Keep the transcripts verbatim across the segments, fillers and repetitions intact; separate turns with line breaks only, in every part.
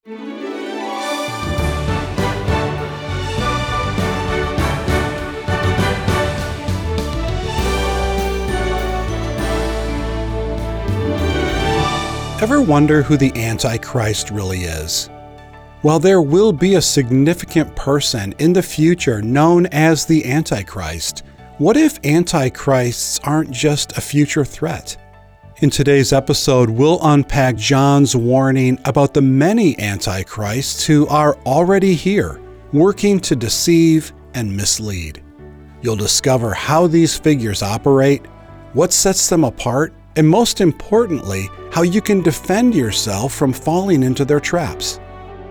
Ever wonder who the Antichrist really is? Well, there will be a significant person in the future known as the Antichrist. What if Antichrists aren't just a future threat? In today's episode, we'll unpack John's warning about the many Antichrists who are already here, working to deceive and mislead. You'll discover how these figures operate, what sets them apart, and most importantly, how you can defend yourself from falling into their traps.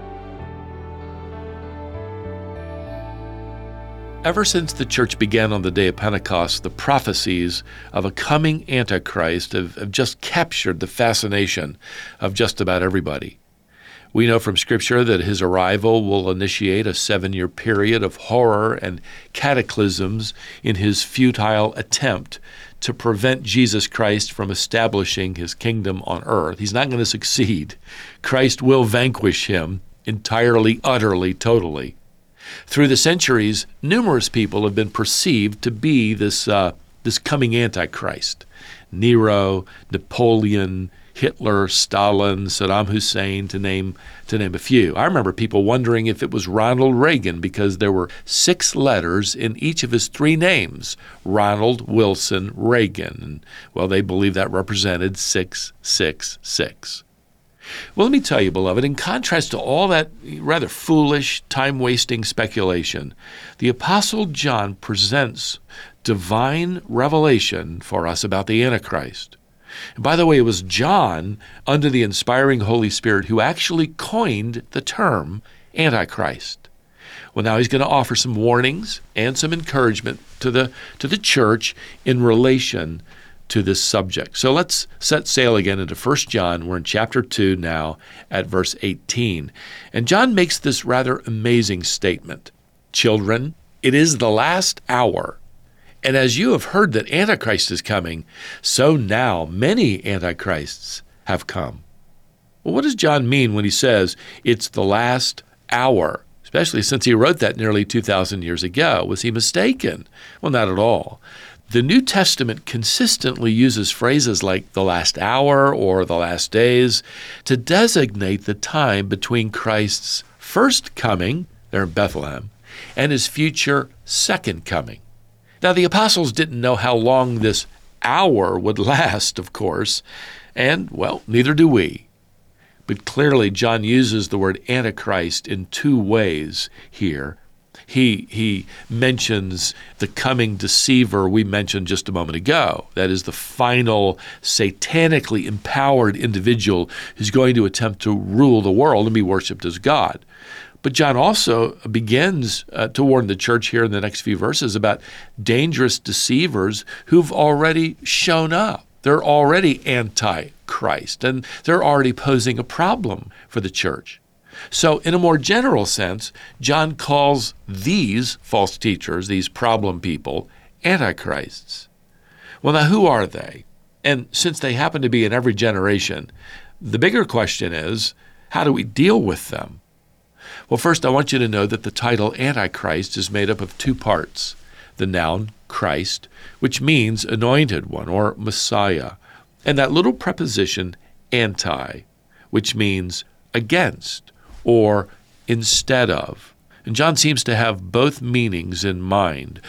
Ever since the church began on the day of Pentecost, the prophecies of a coming Antichrist have, have just captured the fascination of just about everybody. We know from Scripture that his arrival will initiate a seven-year period of horror and cataclysms in his futile attempt to prevent Jesus Christ from establishing his kingdom on earth. He's not going to succeed. Christ will vanquish him entirely, utterly, totally. Through the centuries, numerous people have been perceived to be this uh, this coming Antichrist. Nero, Napoleon, Hitler, Stalin, Saddam Hussein, to name to name a few. I remember people wondering if it was Ronald Reagan because there were six letters in each of his three names, Ronald Wilson Reagan. And, well, they believe that represented six six six. Well, let me tell you, beloved, in contrast to all that rather foolish, time-wasting speculation, the Apostle John presents divine revelation for us about the Antichrist. And by the way, it was John, under the inspiring Holy Spirit, who actually coined the term Antichrist. Well, now he's going to offer some warnings and some encouragement to the to the church in relation to this subject. So let's set sail again into First John. We're in chapter two now at verse eighteen. And John makes this rather amazing statement. Children, it is the last hour. And as you have heard that Antichrist is coming, so now many Antichrists have come. Well, what does John mean when he says it's the last hour? Especially since he wrote that nearly two thousand years ago. Was he mistaken? Well, not at all. The New Testament consistently uses phrases like the last hour or the last days to designate the time between Christ's first coming, there in Bethlehem, and his future second coming. Now, the apostles didn't know how long this hour would last, of course, and, well, neither do we. But clearly, John uses the word Antichrist in two ways here. He he mentions the coming deceiver we mentioned just a moment ago. That is the final satanically empowered individual who's going to attempt to rule the world and be worshipped as God. But John also begins uh, to warn the church here in the next few verses about dangerous deceivers who've already shown up. They're already anti-Christ, and they're already posing a problem for the church. So in a more general sense, John calls these false teachers, these problem people, antichrists. Well, now who are they? And since they happen to be in every generation, the bigger question is, how do we deal with them? Well, first, I want you to know that the title Antichrist is made up of two parts. The noun Christ, which means anointed one or Messiah, and that little preposition anti, which means against or instead of. And John seems to have both meanings in mind.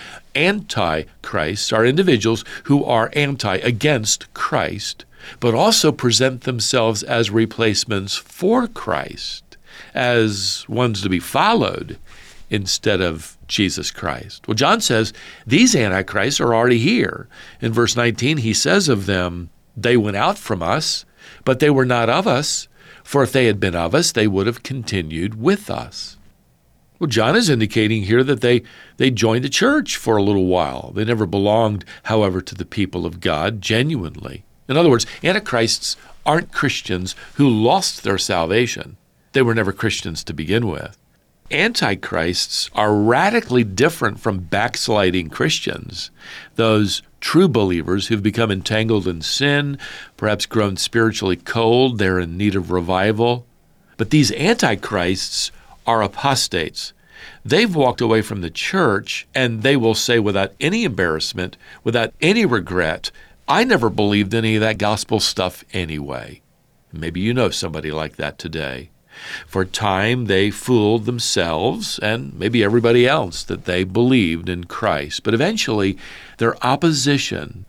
Antichrists are individuals who are anti, against Christ, but also present themselves as replacements for Christ, as ones to be followed instead of Jesus Christ. Well, John says these antichrists are already here. In verse nineteen, he says of them, they went out from us, but they were not of us. For if they had been of us, they would have continued with us. Well, John is indicating here that they, they joined the church for a little while. They never belonged, however, to the people of God genuinely. In other words, antichrists aren't Christians who lost their salvation. They were never Christians to begin with. Antichrists are radically different from backsliding Christians, those true believers who've become entangled in sin, perhaps grown spiritually cold, they're in need of revival. But these antichrists are apostates. They've walked away from the church, and they will say without any embarrassment, without any regret, I never believed any of that gospel stuff anyway. Maybe you know somebody like that today. For a time, they fooled themselves and maybe everybody else that they believed in Christ. But eventually, their opposition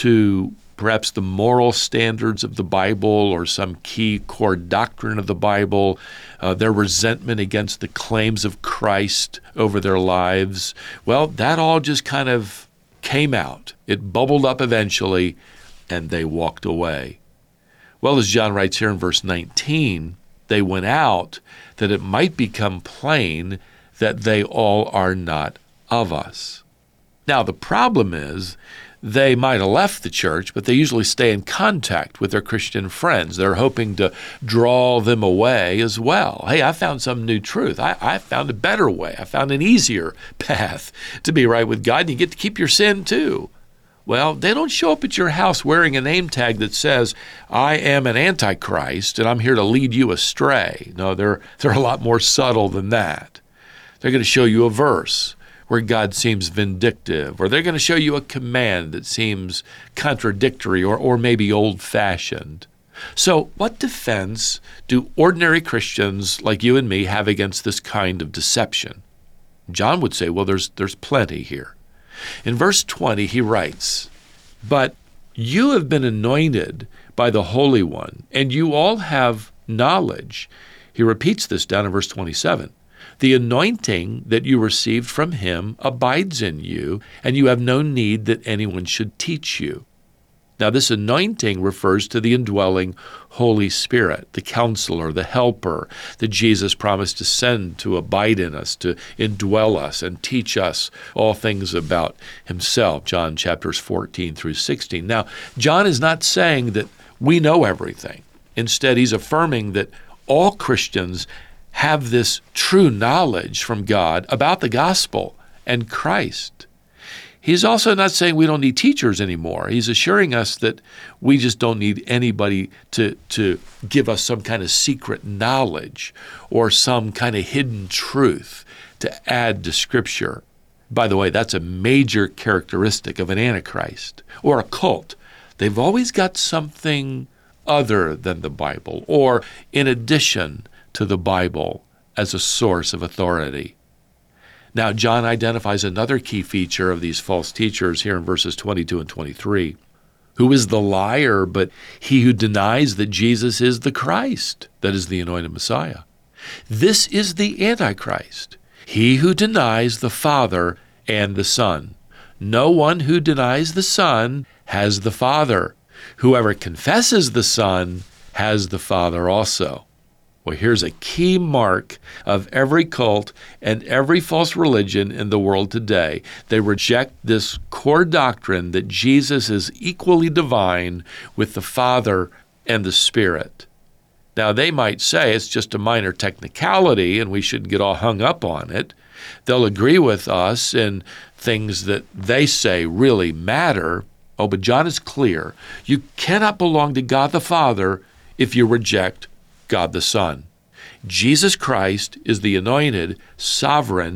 to perhaps the moral standards of the Bible or some key core doctrine of the Bible, uh, their resentment against the claims of Christ over their lives, well, that all just kind of came out. It bubbled up eventually, and they walked away. Well, as John writes here in verse nineteen, they went out that it might become plain that they all are not of us. Now, the problem is they might have left the church, but they usually stay in contact with their Christian friends. They're hoping to draw them away as well. Hey, I found some new truth. I, I found a better way. I found an easier path to be right with God, and you get to keep your sin too. Well, they don't show up at your house wearing a name tag that says, I am an antichrist and I'm here to lead you astray. No, they're, they're a lot more subtle than that. They're going to show you a verse where God seems vindictive, or they're going to show you a command that seems contradictory or, or maybe old-fashioned. So what defense do ordinary Christians like you and me have against this kind of deception? John would say, well, there's, there's plenty here. In verse twenty, he writes, but you have been anointed by the Holy One, and you all have knowledge. He repeats this down in verse twenty-seven. The anointing that you received from him abides in you, and you have no need that anyone should teach you. Now, this anointing refers to the indwelling Holy Spirit, the counselor, the helper that Jesus promised to send to abide in us, to indwell us and teach us all things about himself, John chapters fourteen through sixteen. Now, John is not saying that we know everything. Instead, he's affirming that all Christians have this true knowledge from God about the gospel and Christ. He's also not saying we don't need teachers anymore. He's assuring us that we just don't need anybody to, to give us some kind of secret knowledge or some kind of hidden truth to add to Scripture. By the way, that's a major characteristic of an antichrist or a cult. They've always got something other than the Bible or in addition to the Bible as a source of authority. Now, John identifies another key feature of these false teachers here in verses twenty-two and twenty-three. Who is the liar but he who denies that Jesus is the Christ, that is the anointed Messiah? This is the Antichrist, he who denies the Father and the Son. No one who denies the Son has the Father. Whoever confesses the Son has the Father also. Well, here's a key mark of every cult and every false religion in the world today. They reject this core doctrine that Jesus is equally divine with the Father and the Spirit. Now, they might say it's just a minor technicality and we shouldn't get all hung up on it. They'll agree with us in things that they say really matter. Oh, but John is clear. You cannot belong to God the Father if you reject God the Son. Jesus Christ is the anointed, sovereign,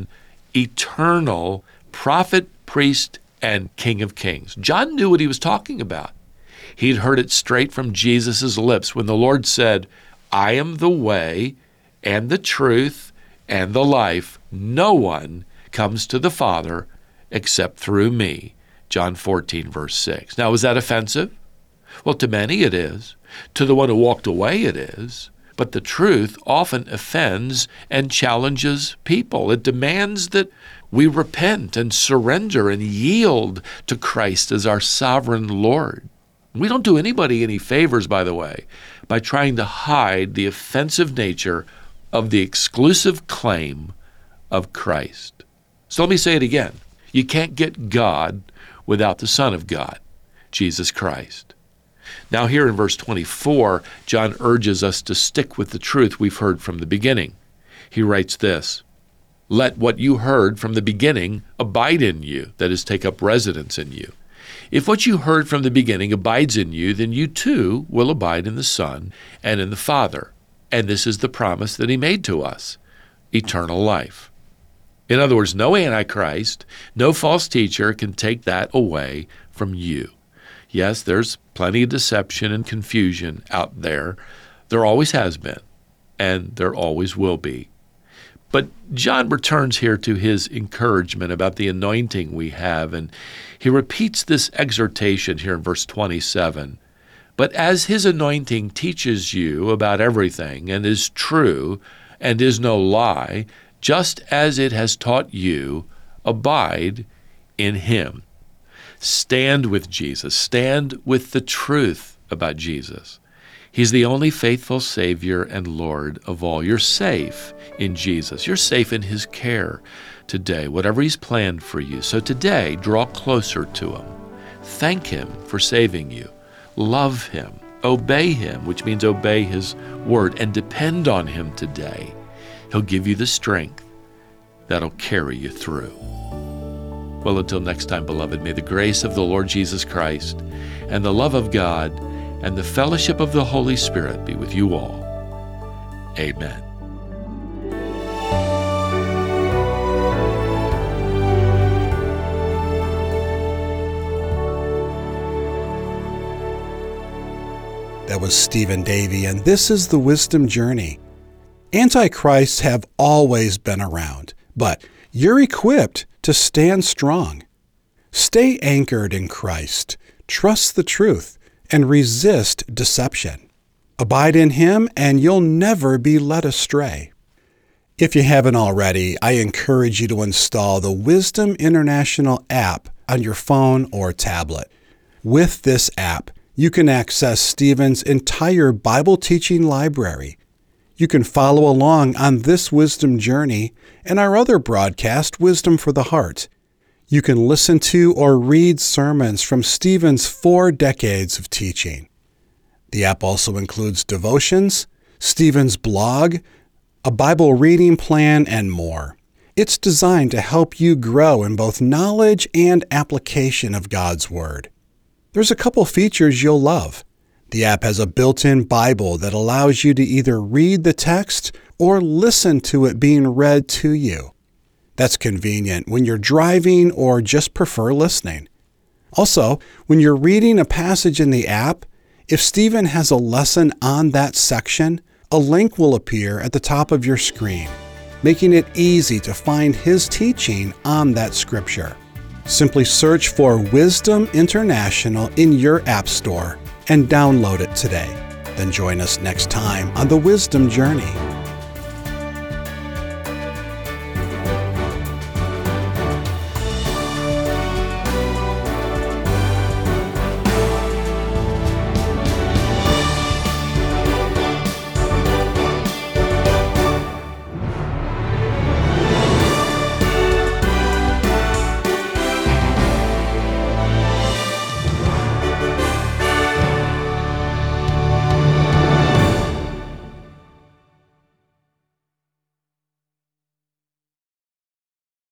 eternal prophet, priest, and King of Kings. John knew what he was talking about. He'd heard it straight from Jesus' lips when the Lord said, I am the way and the truth and the life. No one comes to the Father except through me. John fourteen, verse six. Now, is that offensive? Well, to many it is. To the one who walked away it is. But the truth often offends and challenges people. It demands that we repent and surrender and yield to Christ as our sovereign Lord. We don't do anybody any favors, by the way, by trying to hide the offensive nature of the exclusive claim of Christ. So let me say it again. You can't get God without the Son of God, Jesus Christ. Now here in verse twenty-four, John urges us to stick with the truth we've heard from the beginning. He writes this, let what you heard from the beginning abide in you, that is, take up residence in you. If what you heard from the beginning abides in you, then you too will abide in the Son and in the Father. And this is the promise that he made to us, eternal life. In other words, no Antichrist, no false teacher can take that away from you. Yes, there's plenty of deception and confusion out there. There always has been, and there always will be. But John returns here to his encouragement about the anointing we have, and he repeats this exhortation here in verse twenty-seven. But as his anointing teaches you about everything and is true and is no lie, just as it has taught you, abide in him. Stand with Jesus. Stand with the truth about Jesus. He's the only faithful Savior and Lord of all. You're safe in Jesus. You're safe in his care today, whatever he's planned for you. So today, draw closer to him. Thank him for saving you. Love him. Obey him, which means obey his word, and depend on him today. He'll give you the strength that'll carry you through. Well, until next time, beloved, may the grace of the Lord Jesus Christ and the love of God and the fellowship of the Holy Spirit be with you all. Amen.
That was Stephen Davey, and this is the Wisdom Journey. Antichrists have always been around, but you're equipped to stand strong. Stay anchored in Christ, trust the truth, and resist deception. Abide in him, and you'll never be led astray. If you haven't already, I encourage you to install the Wisdom International app on your phone or tablet. With this app, you can access Stephen's entire Bible teaching library. You can follow along on this wisdom journey and our other broadcast, Wisdom for the Heart. You can listen to or read sermons from Stephen's four decades of teaching. The app also includes devotions, Stephen's blog, a Bible reading plan, and more. It's designed to help you grow in both knowledge and application of God's Word. There's a couple features you'll love. The app has a built-in Bible that allows you to either read the text or listen to it being read to you. That's convenient when you're driving or just prefer listening. Also, when you're reading a passage in the app, if Stephen has a lesson on that section, a link will appear at the top of your screen, making it easy to find his teaching on that scripture. Simply search for Wisdom International in your app store and download it today. Then join us next time on the Wisdom Journey.